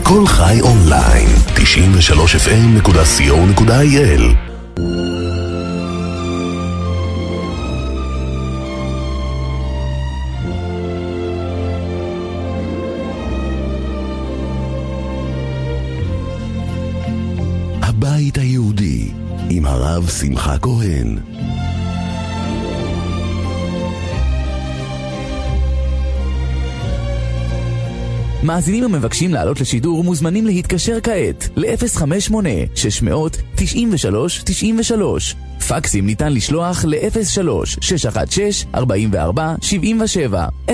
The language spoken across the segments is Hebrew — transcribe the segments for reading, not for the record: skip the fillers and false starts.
כל חי אונליין, 93fm.co.il. הבית היהודי עם הרב שמחה כהן. מאזינים המבקשים לעלות לשידור מוזמנים להתקשר כעת ל-058-600-93-93. פקסים ניתן לשלוח ל-03-616-44-77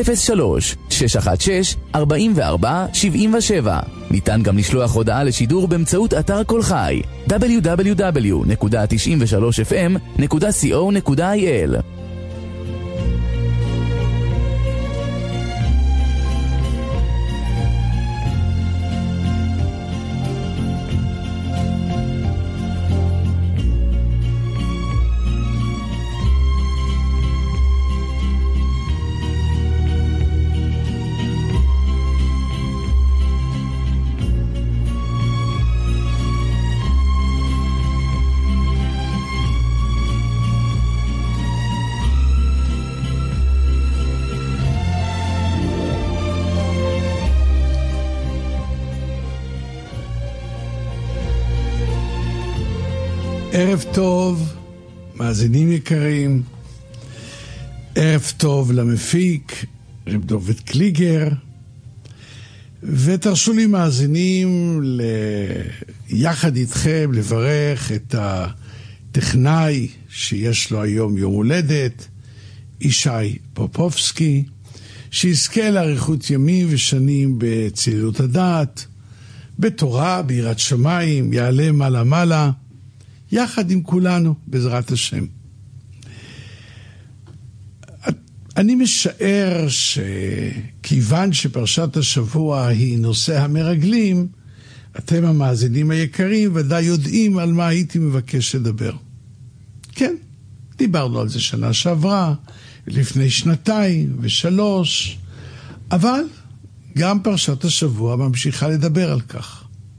03-616-44-77. ניתן גם לשלוח הודעה לשידור באמצעות אתר כל חי www.93fm.co.il. ערב טוב, מאזינים יקרים, ערב טוב למפיק, רב דוד קליגר, ותרשו לי מאזינים יחד איתכם לברך את הטכנאי שיש לו היום יום הולדת, ישי פופובסקי, שיזכה לאריכות ימים ושנים בצלילות הדעת, בתורה, ביראת שמיים, יעלה מעלה מעלה, יחד עם כולנו, בעזרת השם. אני משער שכיוון שפרשת השבוע היא נושא המרגלים, אתם המאזינים היקרים ודאי יודעים על מה הייתי מבקש לדבר. כן, דיברנו על זה שנה שעברה, לפני 2 ו3, אבל גם פרשת השבוע ממשיכה לדבר על כך.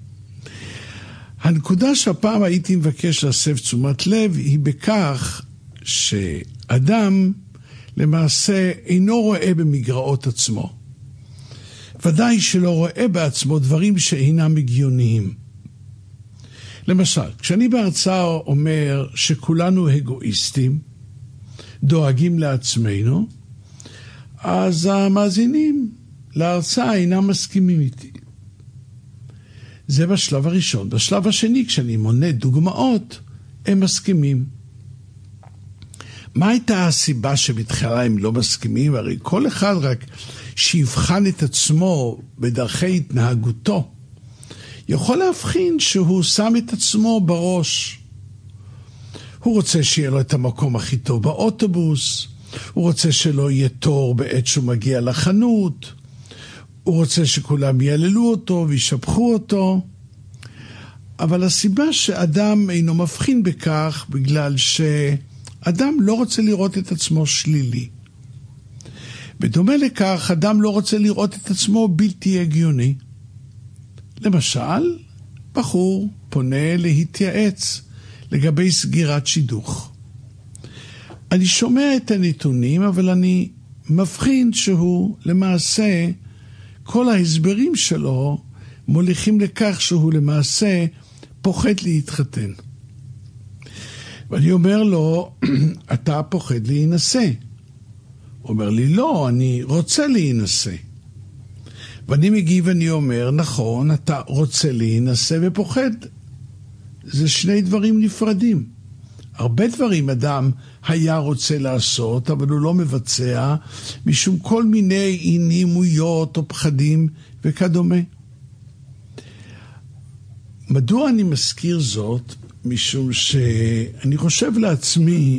הנקודה שהפעם הייתי מבקש להסב תשומת לב היא בכך שאדם למעשה אינו רואה במגרעות עצמו. ודאי שלא רואה בעצמו דברים שאינם הגיוניים. למשל, כשאני בהרצאה אומר שכולנו אגואיסטים, דואגים לעצמנו, אז המאזינים להרצאה אינם מסכימים איתי. זה בשלב הראשון. בשלב השני, כשאני מונה דוגמאות, הם מסכימים. מה הייתה הסיבה שבתחילה הם לא מסכימים? הרי כל אחד רק שיבחן את עצמו בדרכי התנהגותו, יכול להבחין שהוא שם את עצמו בראש. הוא רוצה שיהיה לו את המקום הכי טוב באוטובוס, הוא רוצה שלא יהיה תור בעת שהוא מגיע לחנות, הוא רוצה שכולם יעללו אותו וישבחו אותו, אבל הסיבה שאדם אינו מבחין בכך בגלל שאדם לא רוצה לראות את עצמו שלילי. בדומה לכך, אדם לא רוצה לראות את עצמו בלתי הגיוני. למשל, בחור פונה להתייעץ לגבי סגירת שידוך. אני שומע את הנתונים, אבל אני מבחין שהוא למעשה כל ההסברים שלו מוליכים לכך שהוא למעשה פוחד להתחתן. ואני אומר לו, אתה פוחד להינשא. הוא אומר לי, לא, אני רוצה להינשא. ואני מגיב ואני אומר, נכון, אתה רוצה להינשא ופוחד. זה שני דברים נפרדים. הרבה דברים אדם היה רוצה לעשות, אבל הוא לא מבצע, משום כל מיני ענימויות או פחדים וכדומה. מדוע אני מזכיר זאת? משום שאני חושב לעצמי,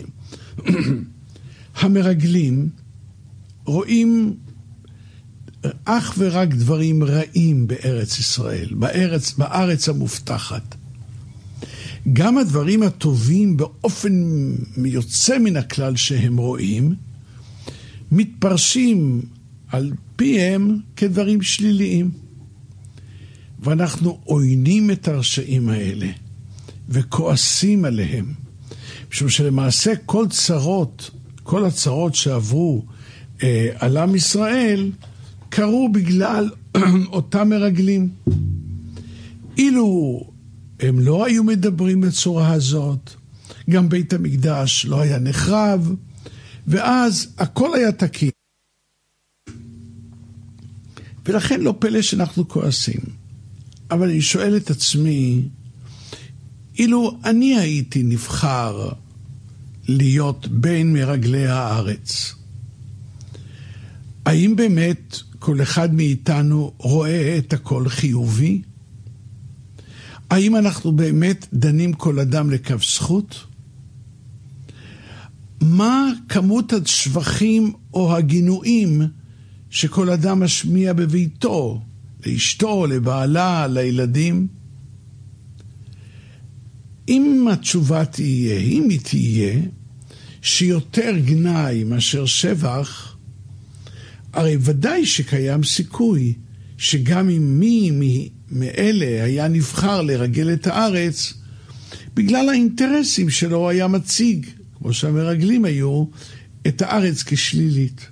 המרגלים רואים אך ורק דברים רעים בארץ ישראל, בארץ המובטחת. גם הדברים הטובים באופן יוצא מן הכלל שהם רואים, מתפרשים על פיהם כדברים שליליים. ואנחנו עוינים את הרשעים האלה וכועסים עליהם, משום שלמעשה כל הצרות שעברו על עם ישראל קרו בגלל אותם מרגלים. אילו הם לא היו מדברים בצורה הזאת, גם בית המקדש לא היה נחרב, ואז הכל היה תקין. ולכן לא פלא שאנחנו כועסים. אבל אני שואל את עצמי, אילו אני הייתי נבחר להיות בין מרגלי הארץ, האם באמת כל אחד מאיתנו רואה את הכל חיובי? האם אנחנו באמת דנים כל אדם לכף זכות? מה כמות השבחים או הגינויים שכל אדם משמיע בביתו, לאשתו, לבעלה, לילדים? אם התשובה תהיה, אם היא תהיה, שיותר גנאי מאשר שבח, הרי ודאי שקיים סיכוי שגם אם מי מאלה היה נבחר לרגל את הארץ, בגלל האינטרסים שלו היה מציג, כמו שהמרגלים היו, את הארץ כשלילית.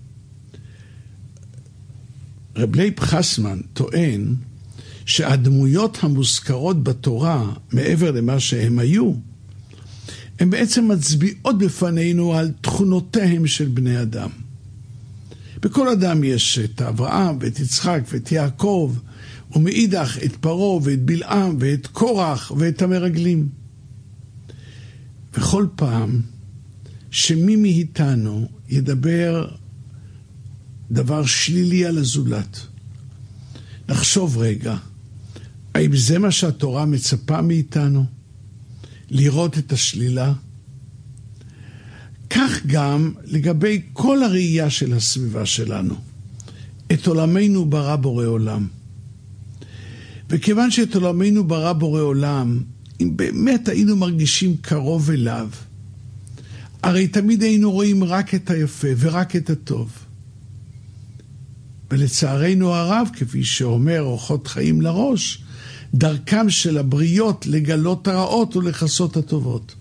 רב לייב חסמן טוען שהדמויות המוזכרות בתורה, מעבר למה שהם היו, הן בעצם מצביעות בפנינו על תכונותיהם של בני אדם. בכל אדם יש את אברהם ואת יצחק ואת יעקב, ומאידך את פרעה ואת בלעם ואת קורח ואת המרגלים. וכל פעם שמי מאיתנו ידבר דבר שלילי על הזולת, נחשוב רגע, האם זה מה שהתורה מצפה מאיתנו? לראות את השלילה? כך גם לגבי כל הראייה של הסביבה שלנו. את עולמנו ברא בורא עולם. וכיוון שאת עולמנו ברא בורא עולם, אם באמת היינו מרגישים קרוב אליו, הרי תמיד היינו רואים רק את היפה ורק את הטוב. ולצערנו הרב, כפי שאומר אורחות חיים לראש, דרכם של הבריות לגלות הרעות ולכסות הטובות.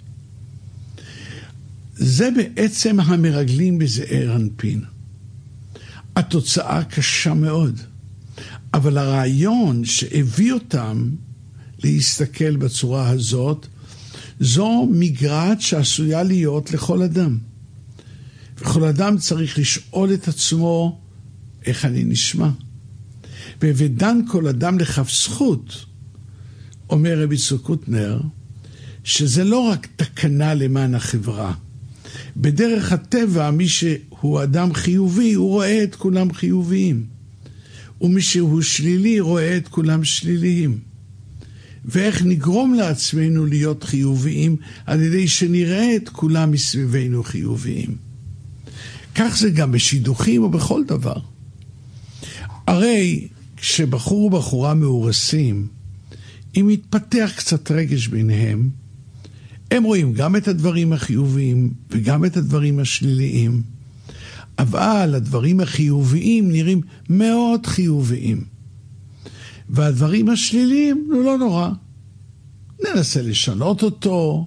זה בעצם המרגלים בזעיר אנפין. התוצאה קשה מאוד, אבל הרעיון שהביא אותם להסתכל בצורה הזאת, זו מגרעת שעשויה להיות לכל אדם. וכל אדם צריך לשאול את עצמו, איך אני נשמע? ודן כל אדם לכף זכות, אומר רבי יצחק קוטנר, שזה לא רק תקנה למען החברה. בדרך הטבע, מי שהוא אדם חיובי, הוא רואה את כולם חיוביים. ומי שהוא שלילי, רואה את כולם שליליים. ואיך נגרום לעצמנו להיות חיוביים, על ידי שנראה את כולם מסביבנו חיוביים. כך זה גם בשידוכים או בכל דבר. הרי כשבחור ובחורה מאורסים, אם מתפתח קצת רגש ביניהם, הם רואים גם את הדברים החיוביים וגם את הדברים השליליים. אבל הדברים החיוביים נראים מאוד חיוביים. והדברים השליליים, לא נורא. ננסה לשנות אותו,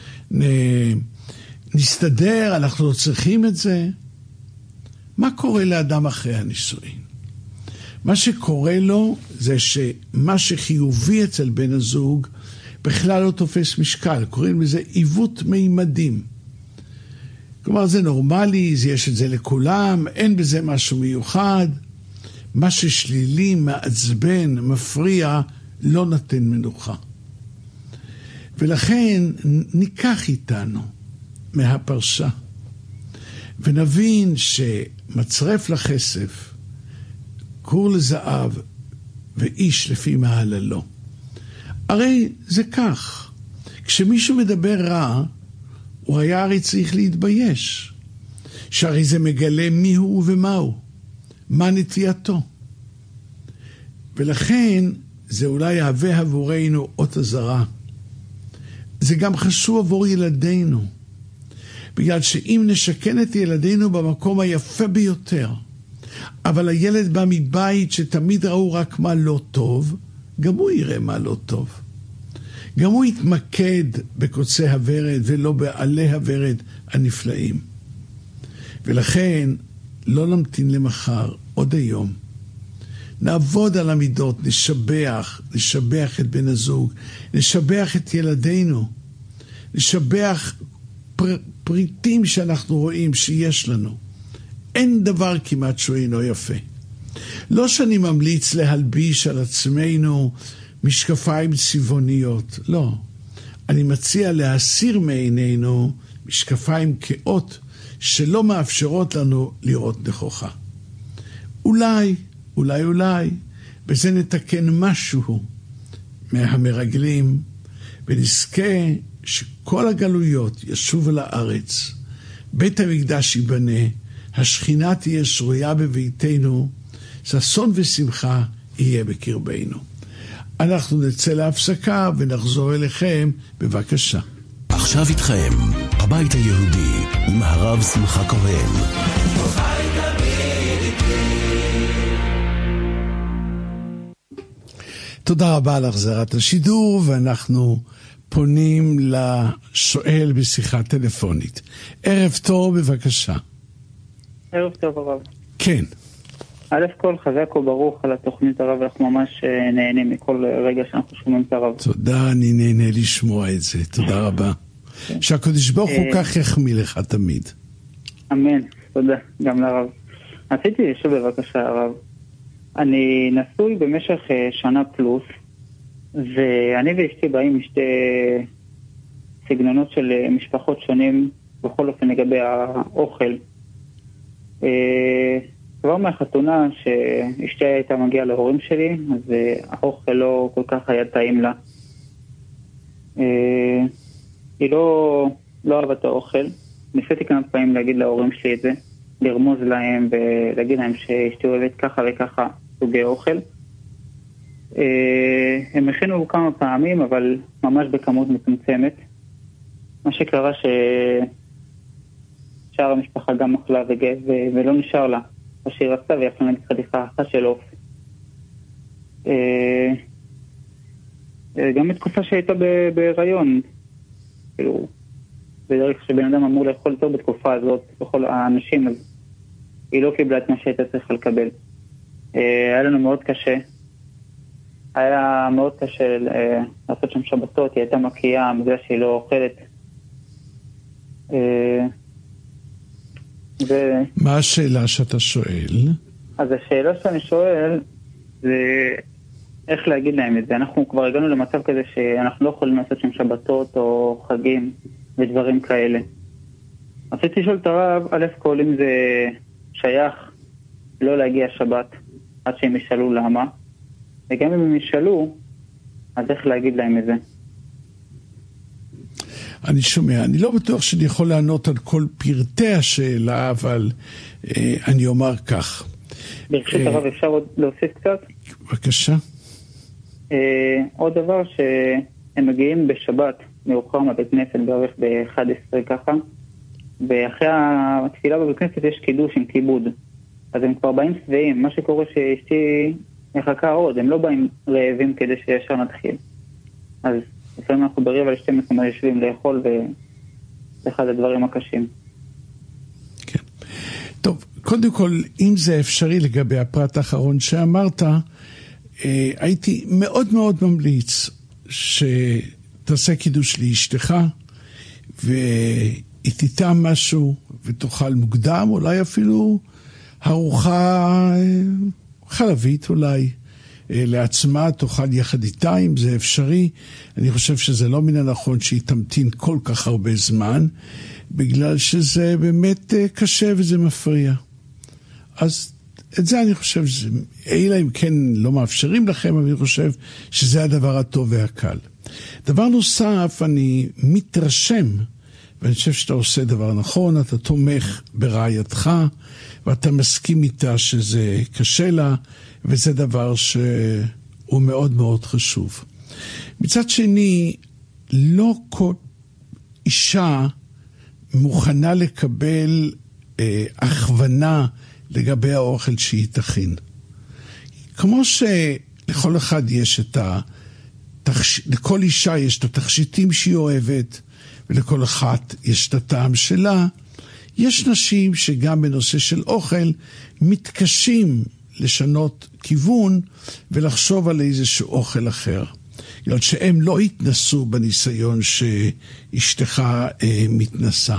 נסתדר, אנחנו לא צריכים את זה. מה קורה לאדם אחרי הנישואין? מה שקורה לו זה שמה שחיובי אצל בן הזוג בכלל לא תופס משקל, קוראים לזה עיוות מימדים. כלומר זה נורמלי, יש את זה לכולם, אין בזה משהו מיוחד. מה ששלילי, מעצבן, מפריע, לא נתן מנוחה. ולכן ניקח איתנו מהפרשה, ונבין שמצרף לכסף, כור לזהב, ואיש לפי מעללו. הרי זה כך, כשמישהו מדבר רע, הוא היה הרי צריך להתבייש, שהרי זה מגלה מיהו ומהו, מה נטייתו. ולכן זה אולי יהווה עבורנו אות אזהרה. זה גם חשוב עבור ילדינו, בגלל שאם נשכן את ילדינו במקום היפה ביותר, אבל הילד בא מבית שתמיד ראו רק מה לא טוב, גם הוא יראה מה לא טוב. גם הוא יתמקד בקוצי הוורד ולא בעלי הוורד הנפלאים. ולכן לא נמתין למחר, עוד היום. נעבוד על המידות, נשבח את בן הזוג, נשבח את ילדינו, נשבח פריטים שאנחנו רואים שיש לנו. אין דבר כמעט שהוא אינו יפה. לא שאני ממליץ להלביש על עצמנו משקפיים צבעוניות, לא. אני מציע להסיר מעינינו משקפיים כאות שלא מאפשרות לנו לראות נכוחה. אולי, בזה נתקן משהו מהמרגלים, ונזכה שכל הגלויות ישובו לארץ, בית המקדש ייבנה, השכינה תהיה שרויה בביתנו, ששון ושמחה יהיה בקרבנו. אנחנו נצא להפסקה ונחזור אליכם, בבקשה. עכשיו איתכם, הבית היהודי, עם הרב שמחה כהן. תודה רבה על החזרת השידור, ואנחנו פונים לשואל בשיחה טלפונית. ערב טוב, בבקשה. ערב טוב הרב. כן. א' כל חזק וברוך על התוכנית הרב, אנחנו ממש נהנים מכל רגע שאנחנו שומעים את הרב. תודה, אני נהנה לשמוע את זה, תודה רבה. שהקדוש ברוך הוא כך יחמיא לך תמיד. אמן, תודה, גם לרב. רציתי לשאול בבקשה הרב, אני נשוי במשך שנה פלוס, ואני ואשתי באים משתי סגנונות של משפחות שונים, בכל אופן לגבי האוכל. כבר מהחתונה שאשתי הייתה מגיעה להורים שלי, אז האוכל לא כל כך היה טעים לה. היא לא אהבה את האוכל. ניסיתי כמה פעמים להגיד להורים שלי את זה, לרמוז להם ולהגיד להם שאשתי אוהבת ככה וככה סוגי אוכל. הם הכינו כמה פעמים, אבל ממש בכמות מצומצמת. מה שקרה שאר המשפחה גם אכלה ולא נשאר לה. מה שהיא רצתה והיא אכלה נגיד חתיכה אחת של עוף. גם בתקופה שהייתה בהיריון, כאילו, בדרך שבן אדם אמור לאכול טוב בתקופה הזאת, בכל האנשים, אז היא לא קיבלה את מה שהייתה צריכה לקבל. היה לנו מאוד קשה. היה מאוד קשה לעשות שם שבתות, היא הייתה מקיאה, בגלל שהיא לא אוכלת. מה השאלה שאתה שואל? אז השאלה שאני שואל זה איך להגיד להם את זה. אנחנו כבר הגענו למצב כזה שאנחנו לא יכולים לעשות שם שבתות או חגים ודברים כאלה. רציתי לשאול את הרב, א' כל אם זה שייך לא להגיע שבת עד שהם ישאלו למה, וגם אם הם ישאלו, אז איך להגיד להם את זה? אני שומע, אני לא בטוח שאני יכול לענות על כל פרטי השאלה, אבל אני אומר כך. ברשות הרב אפשר עוד להוסיף קצת? בבקשה. עוד דבר שהם מגיעים בשבת, מאוחר מהבית כנסת בערך ב-11 ככה, ואחרי התפילה בבית כנסת יש קידוש עם כיבוד. אז הם כבר באים שבעים, מה שקורה שאשתי מחכה עוד, הם לא באים רעבים כדי שישר נתחיל. אז לפעמים אנחנו ברבע ל-12 יושבים לאכול, וזה אחד הדברים הקשים. כן. טוב, קודם כל, אם זה אפשרי לגבי הפרט האחרון שאמרת, הייתי מאוד מאוד ממליץ שתעשה קידוש לאשתך, והיא תיטע משהו ותאכל מוקדם, אולי אפילו ארוחה חלבית אולי, לעצמה, תאכל יחד איתה, אם זה אפשרי. אני חושב שזה לא מן הנכון שהיא תמתין כל כך הרבה זמן, בגלל שזה באמת קשה וזה מפריע. אז את זה אני חושב, אלא אם כן לא מאפשרים לכם, אבל אני חושב שזה הדבר הטוב והקל. דבר נוסף, אני מתרשם, ואני חושב שאתה עושה דבר נכון, אתה תומך ברעייתך, ואתה מסכים איתה שזה קשה לה, וזה דבר שהוא מאוד מאוד חשוב. מצד שני, לא כל אישה מוכנה לקבל הכוונה לגבי האוכל שהיא תכין. כמו לכל אחד יש לכל אישה יש את התכשיטים שהיא אוהבת, ולכל אחת יש את הטעם שלה. יש נשים שגם בנושא של אוכל מתקשים לשנות כיוון ולחשוב על איזשהו אוכל אחר. בגלל שהם לא התנסו בניסיון שאשתך מתנסה.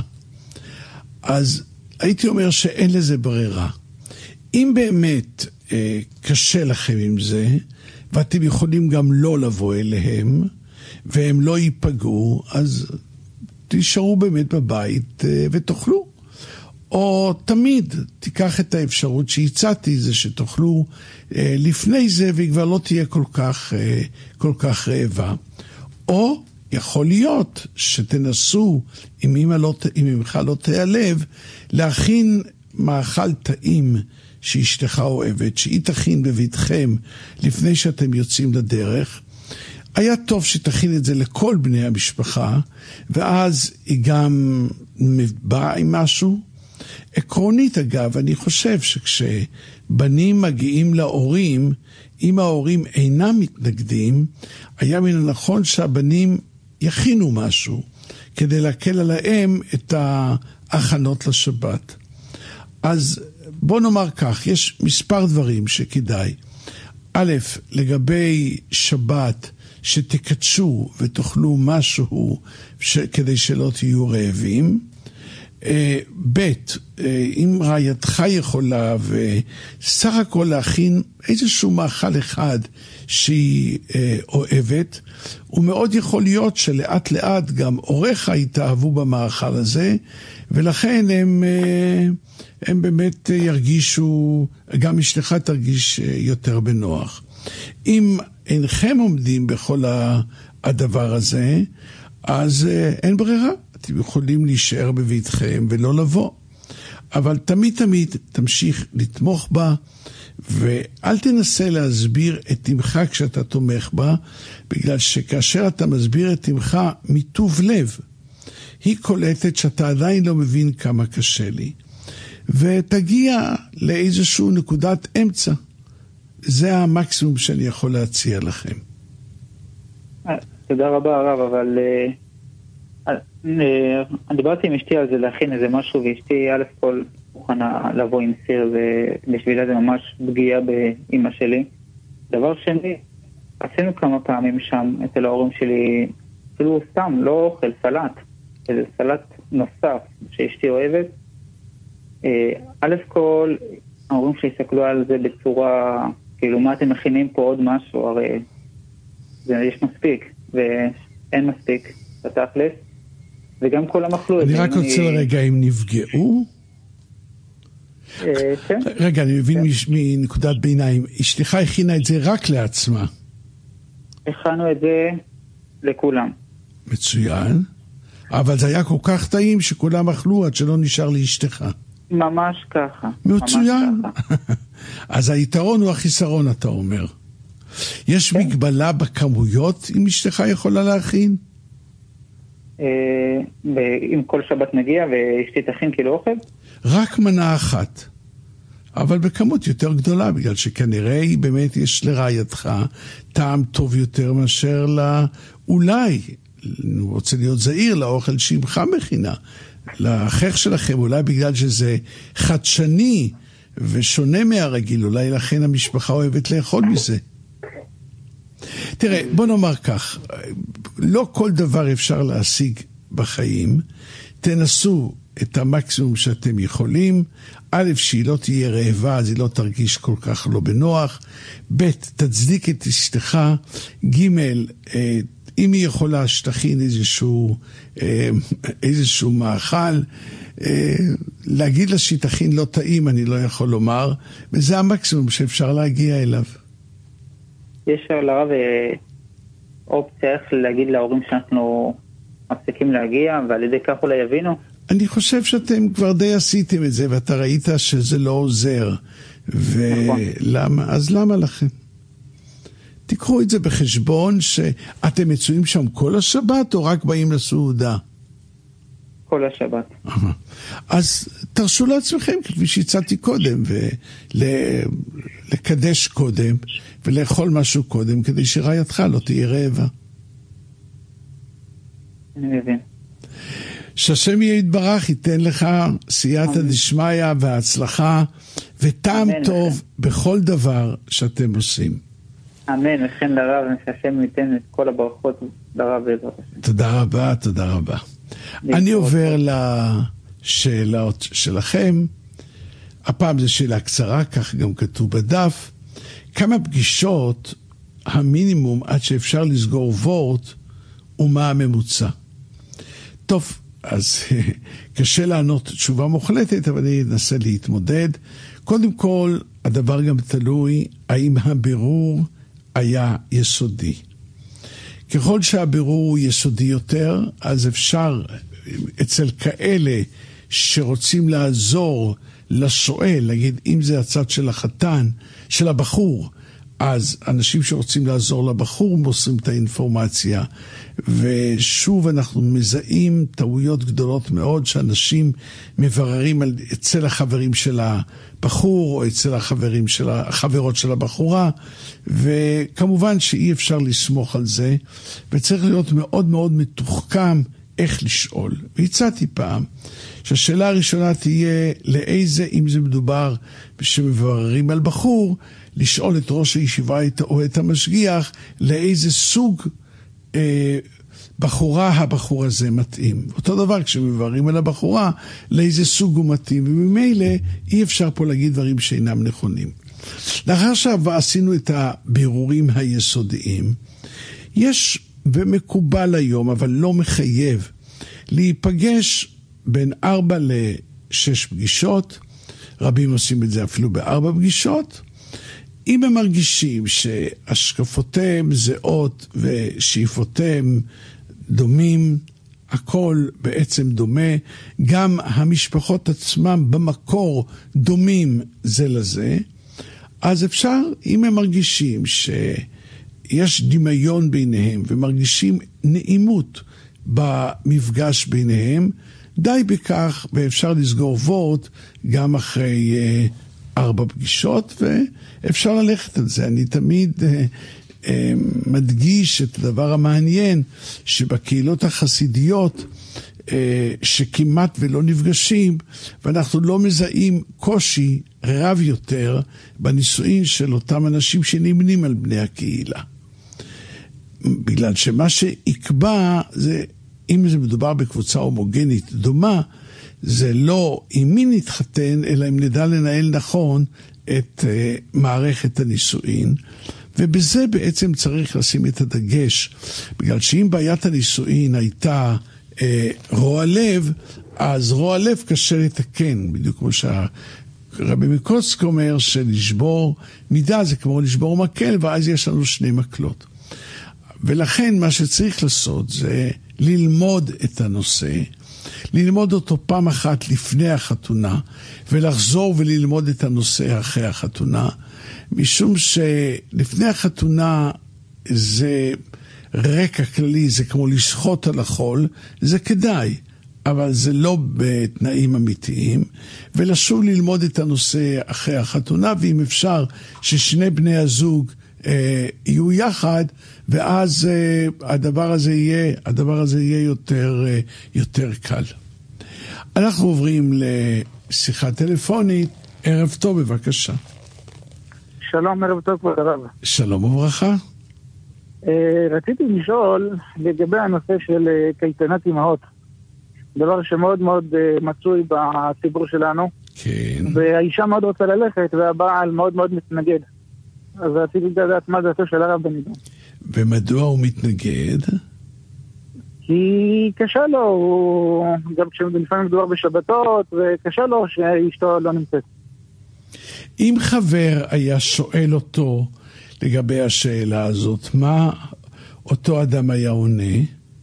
אז הייתי אומר שאין לזה ברירה. אם באמת קשה לכם עם זה, ואתם יכולים גם לא לבוא אליהם, והם לא ייפגעו, אז תישארו באמת בבית ותאכלו. או תמיד תיקח את האפשרות שהצעתי, זה שתאכלו לפני זה, והיא כבר לא תהיה כל כך רעבה. או יכול להיות שתנסו, אם אמך לא תיעלב, להכין מאכל טעים שאשתך אוהבת, שהיא תכין בביתכם לפני שאתם יוצאים לדרך. היה טוב שתכין את זה לכל בני המשפחה, ואז היא גם באה עם משהו. עקרונית אגב, אני חושב שכשבנים מגיעים להורים, אם ההורים אינם מתנגדים, היה מן הנכון שהבנים יכינו משהו, כדי להקל עליהם את ההכנות לשבת. אז בוא נאמר כך, יש מספר דברים שכדאי. א', לגבי שבת, שתקדשו ותאכלו משהו כדי שלא תהיו רעבים. ב', אם רעייתך יכולה וסך הכל להכין איזשהו מאכל אחד שהיא אוהבת, ומאוד יכול להיות שלאט לאט גם אורך יתאהבו במאכל הזה, ולכן הם באמת ירגישו, גם אשתך תרגיש יותר בנוח. אם אינכם עומדים בכל הדבר הזה, אז אין ברירה. אתם יכולים להישאר בביתכם ולא לבוא. אבל תמיד תמשיך לתמוך בה, ואל תנסה להסביר את אמך כשאתה תומך בה, בגלל שכאשר אתה מסביר את אמך מטוב לב, היא קולטת שאתה עדיין לא מבין כמה קשה לי. ותגיע לאיזשהו נקודת אמצע. זה המקסימום שאני יכול להציע לכם. תודה רבה הרב, אבל אני דיברתי עם אשתי על זה להכין איזה משהו, ואשתי א' כל מוכנה לבוא עם סיר, ובשבילה זה ממש פגיעה באמא שלי. דבר שני, עשינו כמה פעמים שם אצל ההורים שלי, אפילו סתם, לא אוכל, סלט. איזה סלט נוסף שאשתי אוהבת. א' כל, ההורים שלי הסתכלו על זה בצורה, כאילו מה אתם מכינים פה עוד משהו, הרי יש מספיק, ואין מספיק, בתכלס. וגם כל המחלו. אני רק רוצה לרגע, אם נפגעו? כן. רגע, אני מבין מנקודת ביניים. אשתך הכינה את זה רק לעצמה. הכנו את זה לכולם. מצוין. אבל זה היה כל כך טעים שכולם אכלו עד שלא נשאר לאשתך. ממש ככה. מצוין. אז היתרון הוא החיסרון, אתה אומר. יש מגבלה בכמויות אם אשתך יכולה להכין? אם כל שבת נגיע ואשתי תכין כאילו אוכל? רק מנה אחת. אבל בכמות יותר גדולה, בגלל שכנראה באמת יש לרעייתך טעם טוב יותר מאשר אולי, אני רוצה להיות זהיר, לאוכל שאימך מכינה. לאחר שלכם, אולי בגלל שזה חדשני ושונה מהרגיל, אולי לכן המשפחה אוהבת לאכול מזה. תראה, בוא נאמר כך, לא כל דבר אפשר להשיג בחיים, תנסו את המקסימום שאתם יכולים, א', שהיא לא תהיה רעבה, אז היא לא תרגיש כל כך לא בנוח, ב', תצדיק את אשתך, ג', אם היא יכולה שתכין איזשהו מאכל, להגיד לה שהיא תכין לא טעים, אני לא יכול לומר, וזה המקסימום שאפשר להגיע אליו. יש לרב אופציה איך להגיד להורים שאנחנו מפסיקים להגיע, ועל ידי כך אולי יבינו? אני חושב שאתם כבר די עשיתם את זה, ואתה ראית שזה לא עוזר. ולמה? אז למה לכם? תיקחו את זה בחשבון שאתם מצויים שם כל השבת, או רק באים לסעודה? כל השבת. אז תרשו לעצמכם, כפי שהצעתי קודם, לקדש קודם ולאכול משהו קודם, כדי שרעייתך לא תהיה רעבה. אני מבין. שהשם יהיה יתברך, ייתן לך סייעתא דשמיא וההצלחה וטעם טוב בכל דבר שאתם עושים. אמן, וכן לרב, שהשם ייתן את כל הברכות לרב בעזרת השם. תודה רבה, תודה רבה. אני עובר לשאלות שלכם. הפעם זו שאלה קצרה, כך גם כתוב בדף. כמה פגישות המינימום עד שאפשר לסגור וורט ומה הממוצע? טוב, אז קשה לענות תשובה מוחלטת, אבל אני אנסה להתמודד. קודם כל, הדבר גם תלוי האם הבירור היה יסודי. ככל שהבירור הוא יסודי יותר, אז אפשר אצל כאלה שרוצים לעזור לשואל, להגיד אם זה הצד של החתן, של הבחור, אז אנשים שרוצים לעזור לבחור מוסרים את האינפורמציה, ושוב אנחנו מזהים טעויות גדולות מאוד שאנשים מבררים אצל החברים של הבחור או אצל החברות של הבחורה, וכמובן שאי אפשר לסמוך על זה, וצריך להיות מאוד מאוד מתוחכם איך לשאול. והצעתי פעם שהשאלה הראשונה תהיה לאיזה, אם זה מדובר שמבררים על בחור, לשאול את ראש הישיבה או את המשגיח לאיזה סוג בחורה הבחור הזה מתאים. אותו דבר כשמבררים על הבחורה, לאיזה סוג הוא מתאים, וממילא אי אפשר פה להגיד דברים שאינם נכונים. לאחר שעשינו את הבירורים היסודיים, יש ומקובל היום, אבל לא מחייב, להיפגש בין 4 ל-6 פגישות, רבים עושים את זה אפילו ב4 פגישות, אם הם מרגישים שהשקפותיהם זהות ושאיפותיהם דומים, הכל בעצם דומה, גם המשפחות עצמם במקור דומים זה לזה, אז אפשר, אם הם מרגישים שיש דמיון ביניהם ומרגישים נעימות במפגש ביניהם, די בכך ואפשר לסגור וורט גם אחרי 4 פגישות, ואפשר ללכת על זה. אני תמיד מדגיש את הדבר המעניין, שבקהילות החסידיות שכמעט ולא נפגשים, ואנחנו לא מזהים קושי רב יותר בנישואין של אותם אנשים שנמנים על בני הקהילה. בגלל שמה שיקבע זה, אם זה מדובר בקבוצה הומוגנית דומה, זה לא עם מי נתחתן, אלא אם נדע לנהל נכון את מערכת הנישואין, ובזה בעצם צריך לשים את הדגש, בגלל שאם בעיית הנישואין הייתה רוע לב, אז רוע לב קשה לתקן, בדיוק כמו שהרבי מקוצק אומר, שלשבור מידה זה כמו לשבור מקל, ואז יש לנו 2 מקלות. ולכן מה שצריך לעשות זה ללמוד את הנושא, ללמוד אותו פעם אחת לפני החתונה, ולחזור וללמוד את הנושא אחרי החתונה, משום שלפני החתונה זה רקע כללי, זה כמו לשחות על החול, זה כדאי, אבל זה לא בתנאים אמיתיים, ולשוב ללמוד את הנושא אחרי החתונה, ואם אפשר ששני בני הזוג יהיו יחד, ואז הדבר הזה יהיה יותר קל. אנחנו עוברים לשיחה טלפונית. ערב טוב, בבקשה. שלום, ערב טוב כבוד הרב. שלום וברכה. רציתי לשאול לגבי הנושא של קייטנת אמהות, דבר שמאוד מאוד מצוי בציבור שלנו. כן. והאישה מאוד רוצה ללכת והבעל מאוד מאוד מתנגד. אז רציתי לדעת מה דעתו של הרב בנידון. ומדוע הוא מתנגד? כי קשה לו, גם כשלפעמים מדובר בשבתות, וקשה לו שאשתו לא נמצאת. אם חבר היה שואל אותו לגבי השאלה הזאת, מה אותו אדם היה עונה?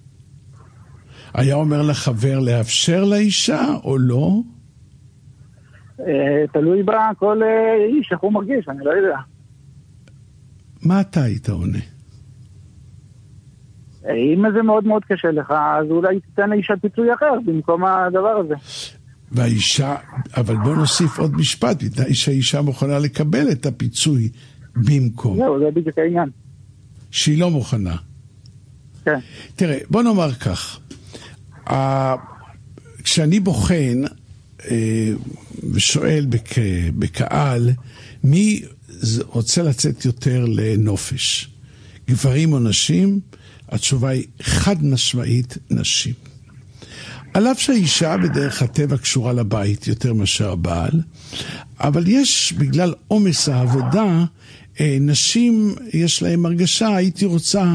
היה אומר לחבר לאפשר לאישה או לא? תלוי בה כל איש, איך הוא מרגיש, אני לא יודע. מה אתה היית עונה? אם זה מאוד מאוד קשה לך, אז אולי תיתן לאישה פיצוי אחר במקום הדבר הזה. והאישה, אבל בוא נוסיף עוד משפט, בתנאי שהאישה מוכנה לקבל את הפיצוי במקום. זהו, זה בדיוק העניין. שהיא לא מוכנה. כן. תראה, בוא נאמר כך, כשאני בוחן ושואל בקהל, מי רוצה לצאת יותר לנופש? גברים או נשים? התשובה היא חד משמעית נשים. על אף שהאישה בדרך הטבע קשורה לבית יותר מאשר הבעל, אבל יש בגלל עומס העבודה, נשים יש להם הרגשה, הייתי רוצה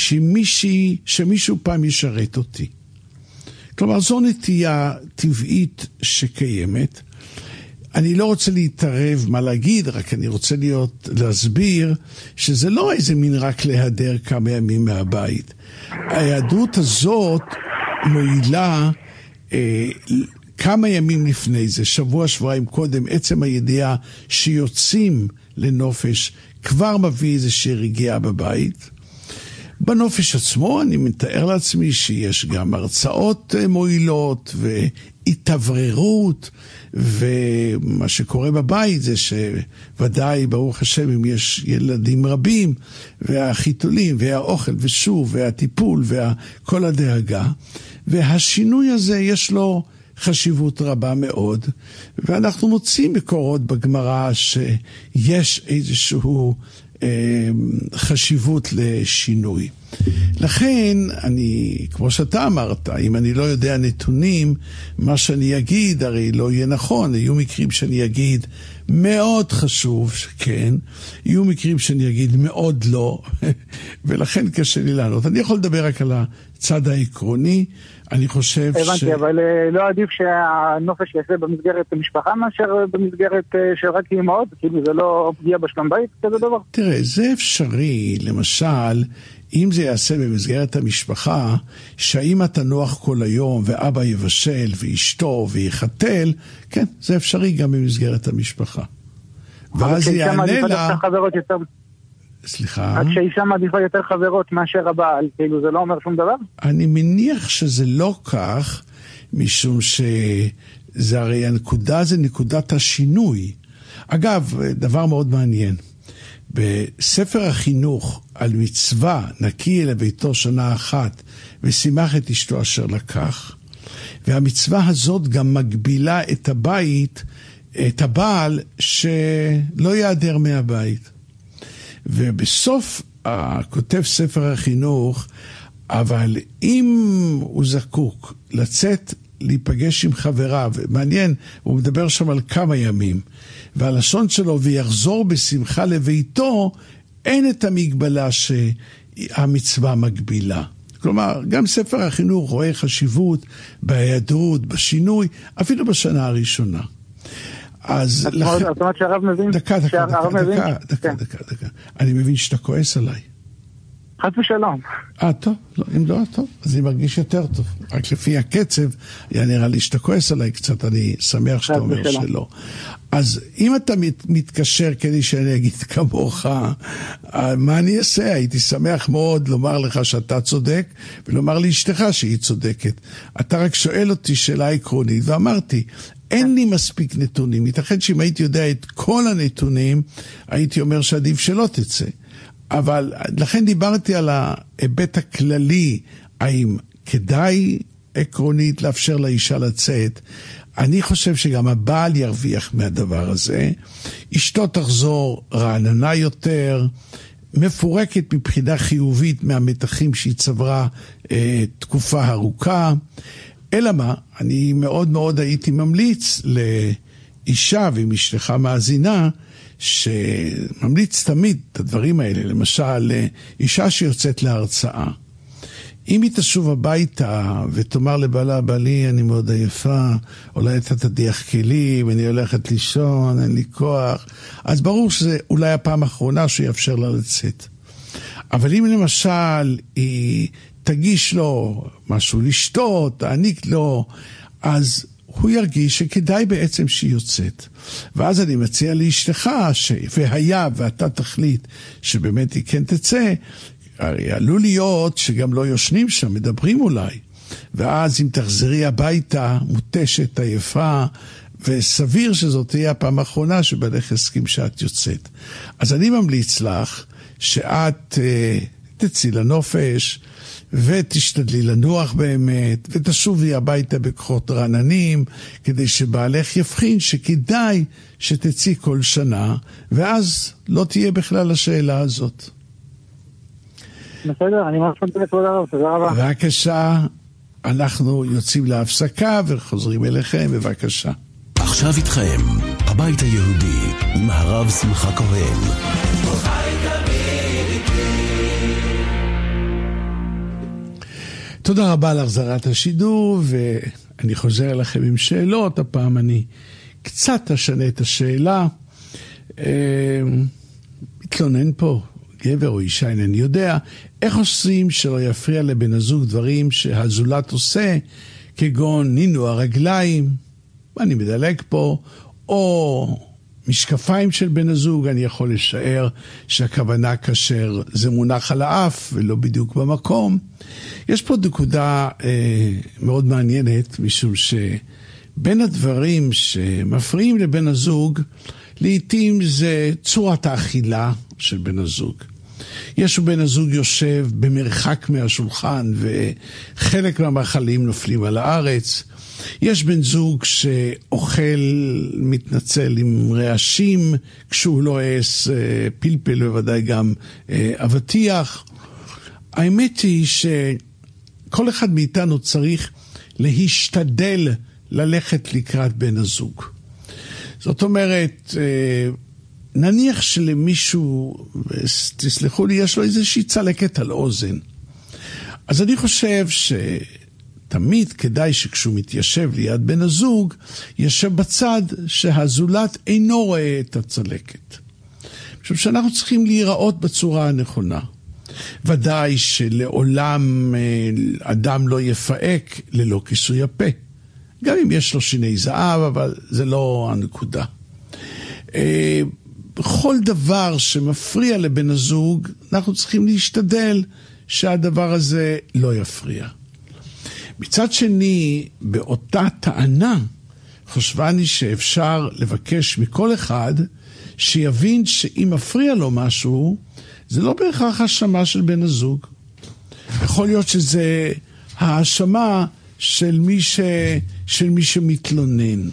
שמישהו פעם ישרת אותי. כלומר, זו נטייה טבעית שקיימת. אני לא רוצה להתערב מה להגיד, רק אני רוצה להסביר שזה לא איזה מין רק להיעדר כמה ימים מהבית. היהדות הזאת מועילה כמה ימים לפני זה, שבועיים קודם, עצם הידיעה שיוצאים לנופש כבר מביא איזושהי רגיעה בבית. בנופש עצמו אני מתאר לעצמי שיש גם הרצאות מועילות והתאווררות, ומה שקורה בבית זה שוודאי ברוך השם אם יש ילדים רבים והחיתולים והאוכל ושוב והטיפול וכל הדאגה, והשינוי הזה יש לו חשיבות רבה מאוד, ואנחנו מוצאים מקורות בגמרא שיש איזשהו חשיבות לשינוי. לכן אני, כמו שאתה אמרת, אם אני לא יודע נתונים, מה שאני אגיד הרי לא יהיה נכון. יהיו מקרים שאני אגיד מאוד חשוב, כן, יהיו מקרים שאני אגיד מאוד לא, ולכן קשה לי לענות. אני יכול לדבר רק על הצד העקרוני. אני חושב הבנתי, אבל לא עדיף שהנופש יעשה במסגרת המשפחה מאשר במסגרת של רק אימהות? כאילו זה לא פגיעה בשלום בית כזה דבר? תראה, זה אפשרי, למשל, אם זה יעשה במסגרת המשפחה, שהאמא תנוח כל היום ואבא יבשל ואשתו ויחתל, כן, זה אפשרי גם במסגרת המשפחה. ואז יענה לה... סליחה? רק שהאישה מעדיפה יותר חברות מאשר הבעל, כאילו זה לא אומר שום דבר? אני מניח שזה לא כך, משום שזה הרי הנקודה, זה נקודת השינוי. אגב, דבר מאוד מעניין. בספר החינוך על מצווה נקי לביתו שנה אחת ושימח את אשתו אשר לקח, והמצווה הזאת גם מגבילה את הבית, את הבעל שלא יעדר מהבית. ובסוף כותב ספר החינוך, אבל אם הוא זקוק לצאת להיפגש עם חבריו, מעניין, הוא מדבר שם על כמה ימים, והלשון שלו ויחזור בשמחה לביתו, אין את המגבלה שהמצווה מגבילה. כלומר, גם ספר החינוך רואה חשיבות בהיעדרות, בשינוי, אפילו בשנה הראשונה. אז זאת אומרת שהרב מבין? דקה. אני מבין שאתה כועס עליי. חס ושלום. טוב, אם לא, טוב, אז אני מרגיש יותר טוב. רק לפי הקצב, היה נראה לי שאתה כועס עליי קצת, אני שמח שאתה אומר שלא. אז אם אתה מתקשר כדי שאני אגיד כמוך, מה אני אעשה? הייתי שמח מאוד לומר לך שאתה צודק, ולומר לאשתך שהיא צודקת. אתה רק שואל אותי שאלה עקרונית, ואמרתי, אין לי מספיק נתונים. ייתכן שאם הייתי יודע את כל הנתונים, הייתי אומר שעדיף שלא תצא. אבל לכן דיברתי על ההיבט הכללי, האם כדאי עקרונית לאפשר לאישה לצאת. אני חושב שגם הבעל ירוויח מהדבר הזה. אשתו תחזור רעננה יותר, מפורקת מבחינה חיובית מהמתחים שהיא צברה תקופה ארוכה. אלא מה, אני מאוד מאוד הייתי ממליץ לאישה, ואם אשתך מאזינה, שממליץ תמיד את הדברים האלה. למשל, אישה שיוצאת להרצאה. אם היא תשוב הביתה ותאמר לבעלה, בעלי, אני מאוד עייפה, אולי אתה תדיח כלים, אני הולכת לישון, אין לי כוח, אז ברור שזה אולי הפעם האחרונה שיאפשר לה לצאת. אבל אם למשל היא תגיש לו משהו לשתות, תעניק לו, אז הוא ירגיש שכדאי בעצם שהיא יוצאת. ואז אני מציע לאשתך, והיה ואתה תחליט שבאמת היא כן תצא, הרי עלול להיות שגם לא יושנים שם, מדברים אולי. ואז אם תחזרי הביתה, מותשת, עייפה, וסביר שזאת תהיה הפעם האחרונה שבעלך הסכים שאת יוצאת. אז אני ממליץ לך שאת תצאי לנופש, ותשתדלי לנוח באמת, ותשובי הביתה בכוחות רעננים, כדי שבעלך יבחין שכדאי שתצאי כל שנה, ואז לא תהיה בכלל השאלה הזאת. בסדר, אני ממש מודה תודה רבה. בבקשה, אנחנו יוצאים להפסקה וחוזרים אליכם, בבקשה. עכשיו איתכם, הבית היהודי, עם הרב שמחה כהן. תודה רבה על החזרת השידור, ואני חוזר אליכם עם שאלות. הפעם אני קצת אשנה את השאלה. מתלונן פה, גבר או אישה, אני יודע, איך עושים שלא יפריע לבן הזוג דברים שהזולת עושה, כגון נינו הרגליים, אני מדלג פה, או משקפיים של בן הזוג, אני יכול לשער שהכוונה כאשר זה מונח על האף ולא בדיוק במקום. יש פה נקודה מאוד מעניינת, משום שבין הדברים שמפריעים לבן הזוג, לעתים זה צורת האכילה של בן הזוג. יש בן הזוג יושב במרחק מהשולחן וחלק מהמאכלים נופלים על הארץ. יש בן זוג שאוכל מתנצל עם רעשים כשהוא לא עס פלפל ובוודאי גם אבטיח. האמת היא שכל אחד מאיתנו צריך להשתדל ללכת לקראת בן הזוג. זאת אומרת, נניח שלמישהו, תסלחו לי, יש לו איזושהי צלקת על אוזן. אז אני חושב שתמיד כדאי שכשהוא מתיישב ליד בן הזוג, ישב בצד שהזולת אינו רואה את הצלקת. משום שאנחנו צריכים להיראות בצורה הנכונה. ודאי שלעולם אדם לא יפהק ללא כיסוי הפה. גם אם יש לו שיני זהב, אבל זה לא הנקודה. בכל דבר שמפריע לבן הזוג, אנחנו צריכים להשתדל שהדבר הזה לא יפריע. מצד שני, באותה טענה, חושבני שאפשר לבקש מכל אחד שיבין שאם מפריע לו משהו, זה לא בהכרח האשמה של בן הזוג. יכול להיות שזה האשמה של מי שמתלונן.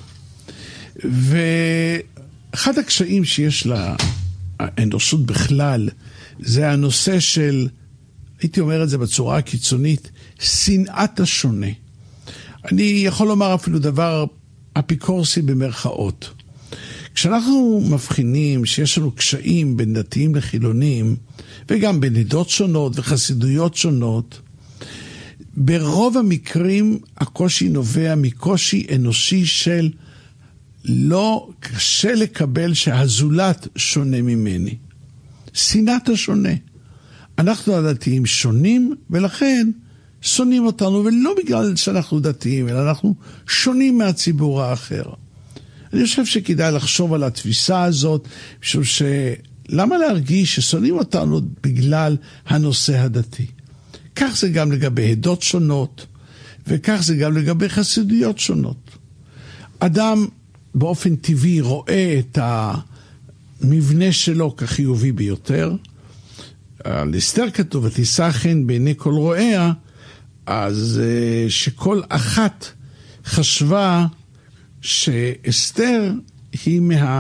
ואחד הקשיים שיש לאנושות בכלל, זה הנושא של, הייתי אומר את זה בצורה הקיצונית, שנאת השונה. אני יכול לומר אפילו דבר אפיקורסי במרכאות. כשאנחנו מבחינים שיש לנו קשיים בין דתיים לחילונים, וגם בין עדות שונות וחסידויות שונות, ברוב המקרים הקושי נובע מקושי אנושי של לא קשה לקבל שהזולת שונה ממני. שנאת השונה. אנחנו הדתיים שונים, ולכן שונאים אותנו, ולא בגלל שאנחנו דתיים, אלא אנחנו שונים מהציבור האחר. אני חושב שכדאי לחשוב על התפיסה הזאת, משום שלמה להרגיש ששונאים אותנו בגלל הנושא הדתי? כך זה גם לגבי עדות שונות, וכך זה גם לגבי חסידויות שונות. אדם באופן טבעי רואה את המבנה שלו כחיובי ביותר. על אסתר כתוב, ותישא חן בעיני כל רואיה, אז שכל אחת חשבה שאסתר היא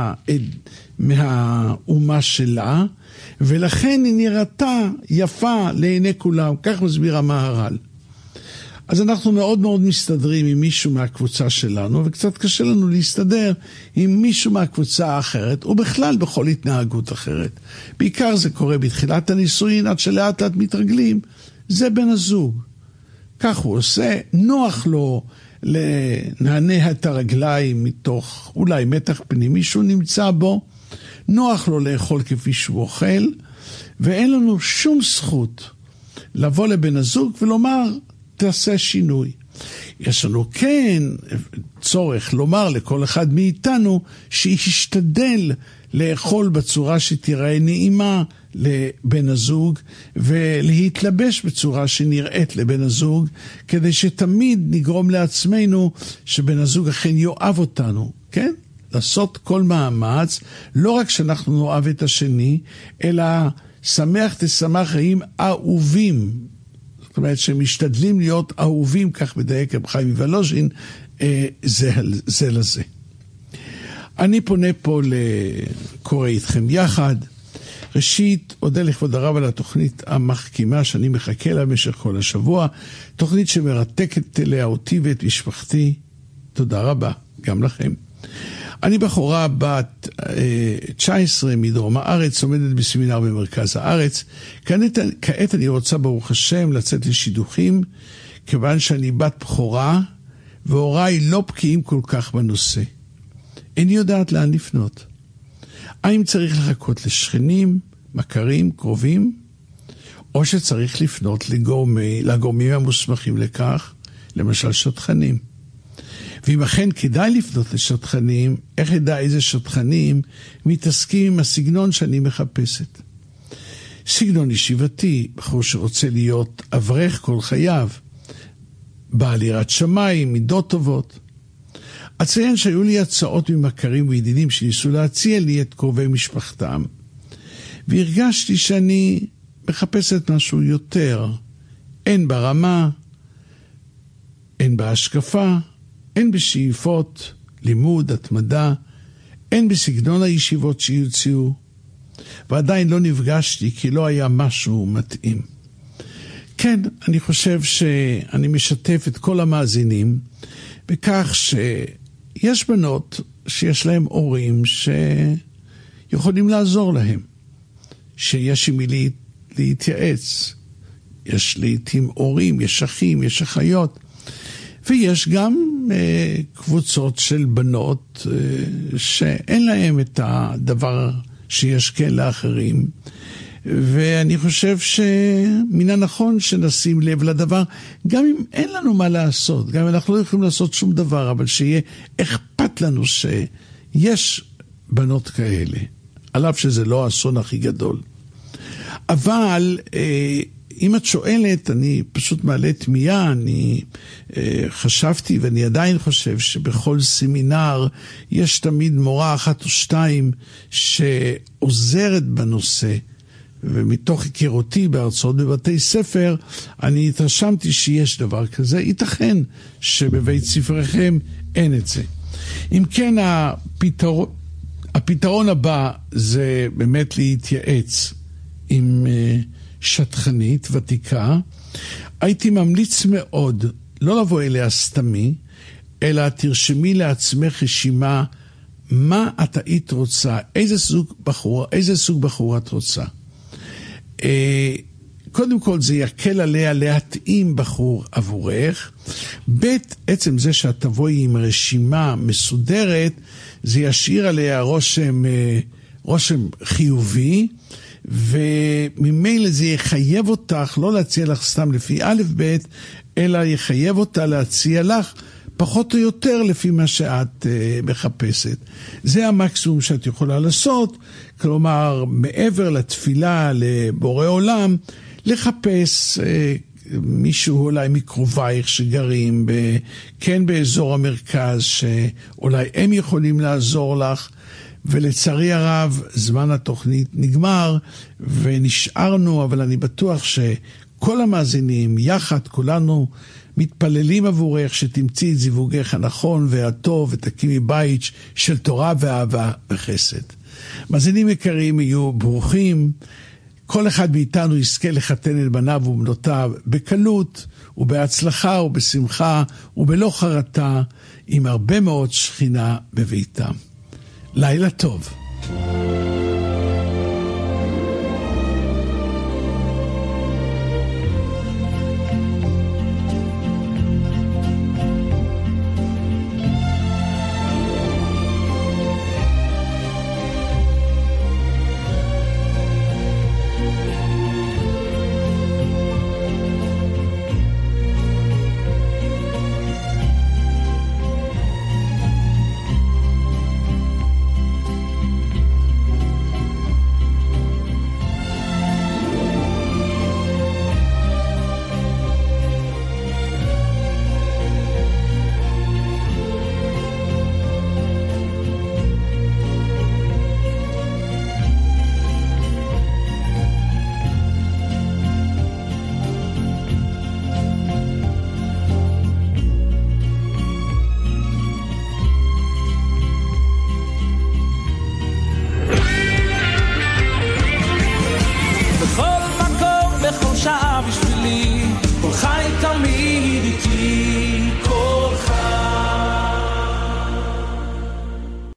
מהאומה שלה, ולכן היא נראתה יפה לעיני כולם. כך מסביר המהר"ל. אז אנחנו מאוד מאוד מסתדרים עם מישהו מהקבוצה שלנו, וקצת קשה לנו להסתדר עם מישהו מהקבוצה האחרת, ובכלל בכל התנהגות אחרת. בעיקר זה קורה בתחילת הנישואין, עד שלאט לאט מתרגלים, זה בן הזוג. כך הוא עושה, נוח לו לנענע את הרגליים מתוך אולי מתח פנימי שהוא נמצא בו, נוח לו לאכול כפי שהוא אוכל, ואין לנו שום זכות לבוא לבן הזוג ולומר, תעשה שינוי. יש לנו כן צורך לומר לכל אחד מאיתנו שישתדל לאכול בצורה שתראה נעימה לבן הזוג, ולהתלבש בצורה שנראית לבן הזוג, כדי שתמיד נגרום לעצמנו שבן הזוג אכן יאהב אותנו, כן? לעשות כל מאמץ, לא רק שאנחנו נאהב את השני, אלא שמח תשמח חיים אהובים. זאת אומרת שמשתדלים להיות אהובים, כך מדייק רב חיים מוולוז'ין, זה לזה. אני פונה פה לקורא איתכם יחד. ראשית, אודה לכבוד הרב על התוכנית המחכימה שאני מחכה לה במשך כל השבוע, תוכנית שמרתקת אליה אותי ואת משפחתי. תודה רבה, גם לכם. אני בחורה בת 19 מדרום הארץ, עומדת בסמינר במרכז הארץ. כעת אני רוצה ברוך השם לצאת לשידוכים, כיוון שאני בת בחורה, והוריי לא בקיאים כל כך בנושא. איני יודעת לאן לפנות. האם צריך לחכות לשכנים, מכרים, קרובים, או שצריך לפנות לגורמים המוסמכים לכך, למשל שטחנים. ואם אכן כדאי לפנות לשטחנים, איך ידע איזה שטחנים מתעסקים עם הסגנון שאני מחפשת? סגנון ישיבתי, בחור שרוצה להיות אברך כל חייו, בעל יראת שמיים, מידות טובות. אציין שהיו לי הצעות ממכרים וידידים שניסו להציע לי את קרובי משפחתם, והרגשתי שאני מחפשת משהו יותר, אין ברמה, אין בהשקפה, אין בשאיפות, לימוד, התמדה, אין בסגנון הישיבות שיוצאו, ועדיין לא נפגשתי כי לא היה משהו מתאים. כן, אני חושב שאני משתף את כל המאזינים בכך שיש בנות שיש להם הורים שיכולים לעזור להם, שיש עם מי להתייעץ, יש לעתים הורים, יש אחים, יש אחיות, ויש גם קבוצות של בנות שאין להם את הדבר שיש כן לאחרים, ואני חושב שמן הנכון שנשים לב לדבר, גם אם אין לנו מה לעשות, גם אם אנחנו לא יכולים לעשות שום דבר, אבל שיהיה אכפת לנו שיש בנות כאלה, על אף שזה לא האסון הכי גדול. אבל אם את שואלת, אני פשוט מעלה תמיהה, אני חשבתי ואני עדיין חושב שבכל סמינר יש תמיד מורה אחת או שתיים שעוזרת בנושא, ומתוך היכרותי בהרצאות בבתי ספר, אני התרשמתי שיש דבר כזה. ייתכן שבבית ספרכם אין את זה. אם כן, הפתרון הבא זה באמת להתייעץ עם שטחנית ותיקה. הייתי ממליץ מאוד לא לבוא אליה סתמי, אלא תרשמי לעצמך רשימה מה את היית רוצה, איזה סוג בחורה את רוצה. קודם כל זה יקל עליה להתאים בחור עבורך. בית, עצם זה שאת תבואי עם רשימה מסודרת, זה ישאיר עליה רושם חיובי, וממילא זה יחייב אותך לא להציע לך סתם לפי א' ב', אלא יחייב אותה להציע לך פחות או יותר לפי מה שאת מחפשת. זה המקסימום שאת יכולה לעשות, כלומר מעבר לתפילה לבורא עולם, לחפש מישהו אולי מקרובייך שגרים כן באזור המרכז, שאולי הם יכולים לעזור לך. ולצערי הרב זמן התוכנית נגמר ונשארנו, אבל אני בטוח שכל המאזינים יחד כולנו מתפללים עבורך שתמצאי את זיווגך הנכון והטוב ותקימי בית של תורה ואהבה וחסד. מאזינים יקרים, יהיו ברוכים, כל אחד מאיתנו יזכה לחתן את בניו ובנותיו בקלות ובהצלחה ובשמחה ובלא חרטה, עם הרבה מאוד שכינה בביתם. לילה טוב.